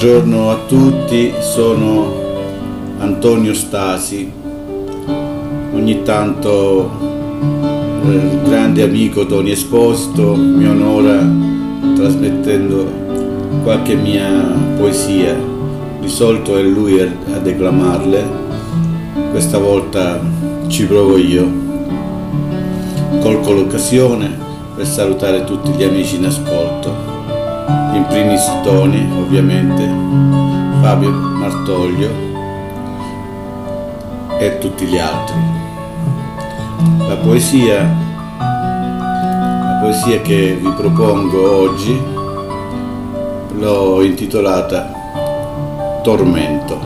Buongiorno a tutti, sono Antonio Stasi. Ogni tanto il grande amico Tony Esposito mi onora trasmettendo qualche mia poesia. Di solito è lui a declamarle, questa volta ci provo io. Colgo l'occasione per salutare tutti gli amici in ascolto. In primis Tony, ovviamente, Fabio Martoglio e tutti gli altri. La poesia che vi propongo oggi l'ho intitolata Tormento.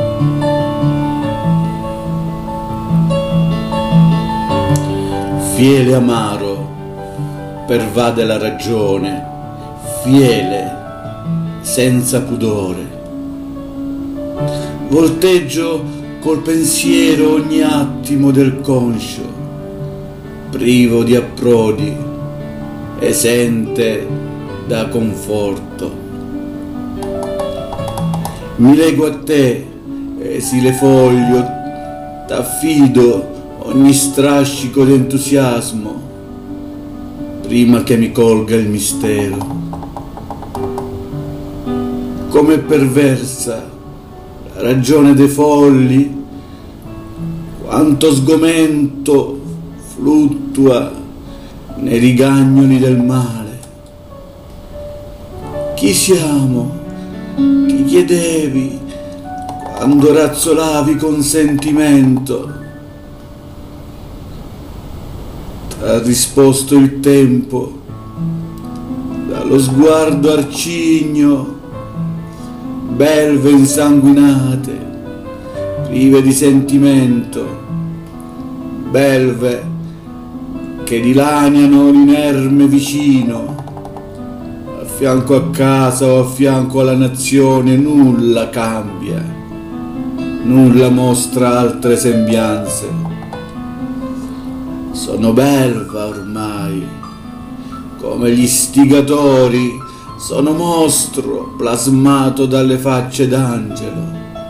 Fiele amaro pervade la ragione, fiele senza pudore. Volteggio col pensiero ogni attimo del conscio, privo di approdi, esente da conforto. Mi lego a te, esile foglio, t'affido ogni strascico d'entusiasmo, prima che mi colga il mistero. Come perversa la ragione dei folli, quanto sgomento fluttua nei rigagnoli del male. Chi siamo? Chi chiedevi quando razzolavi con sentimento? T'ha risposto il tempo dallo sguardo arcigno. Belve insanguinate, prive di sentimento, belve che dilaniano l'inerme vicino. A fianco a casa o a fianco alla nazione nulla cambia, nulla mostra altre sembianze. Sono belva ormai, come gli stigatori. Sono mostro plasmato dalle facce d'angelo.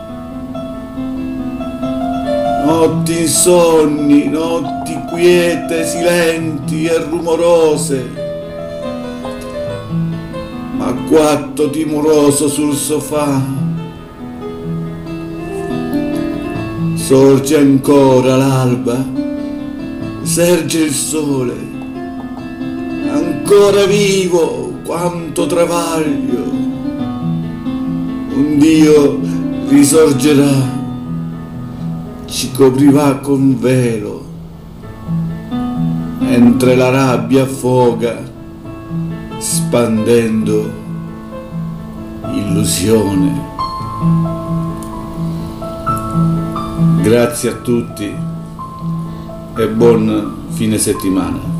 Notti insonni, notti quiete, silenti e rumorose, m'agguatto timoroso sul sofà. Sorge ancora l'alba, serge il sole, ancora vivo. Quanto travaglio, un Dio risorgerà, ci coprirà con velo, mentre la rabbia affoga, spandendo illusione. Grazie a tutti e buon fine settimana.